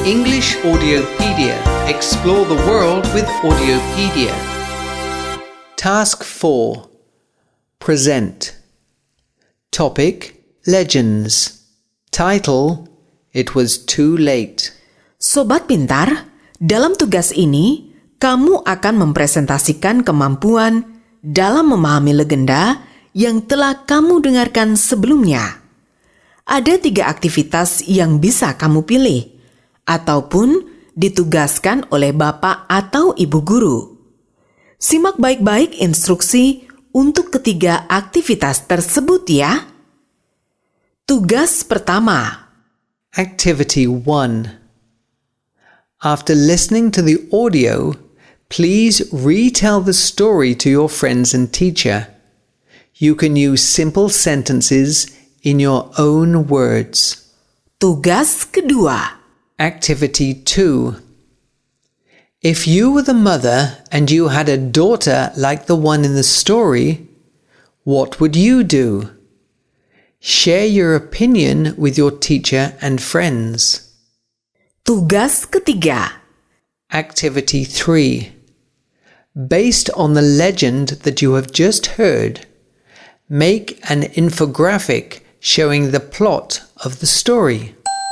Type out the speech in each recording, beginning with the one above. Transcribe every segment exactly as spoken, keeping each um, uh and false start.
English Audiopedia. Explore the world with Audiopedia. Task four. Present. Topic: Legends. Title: It was too late. Sobat pintar, dalam tugas ini, kamu akan mempresentasikan kemampuan dalam memahami legenda yang telah kamu dengarkan sebelumnya. Ada tiga aktivitas yang bisa kamu pilih, ataupun ditugaskan oleh bapak atau ibu guru. Simak baik-baik instruksi untuk ketiga aktivitas tersebut ya. Tugas pertama. Activity one. After listening to the audio, please retell the story to your friends and teacher. You can use simple sentences in your own words. Tugas kedua. Activity two. If you were the mother and you had a daughter like the one in the story, what would you do? Share your opinion with your teacher and friends. Tugas ketiga. Activity three. Based on the legend that you have just heard, make an infographic showing the plot of the story.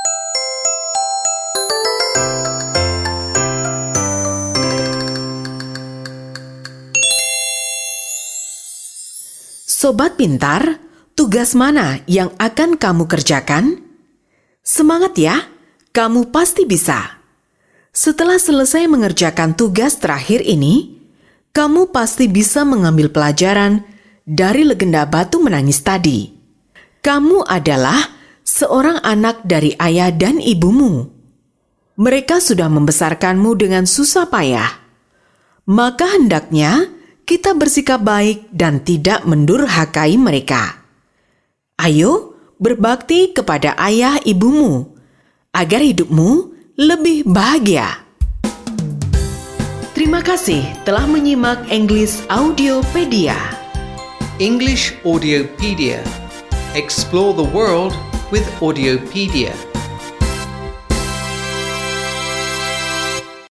Sobat pintar, tugas mana yang akan kamu kerjakan? Semangat ya! Kamu pasti bisa. Setelah selesai mengerjakan tugas terakhir ini, kamu pasti bisa mengambil pelajaran dari legenda batu menangis tadi. Kamu adalah seorang anak dari ayah dan ibumu. Mereka sudah membesarkanmu dengan susah payah. Maka hendaknya kita bersikap baik dan tidak mendurhakai mereka. Ayo berbakti kepada ayah ibumu, agar hidupmu lebih bahagia. Terima kasih telah menyimak English Audiopedia. English Audiopedia. Explore the world with Audiopedia.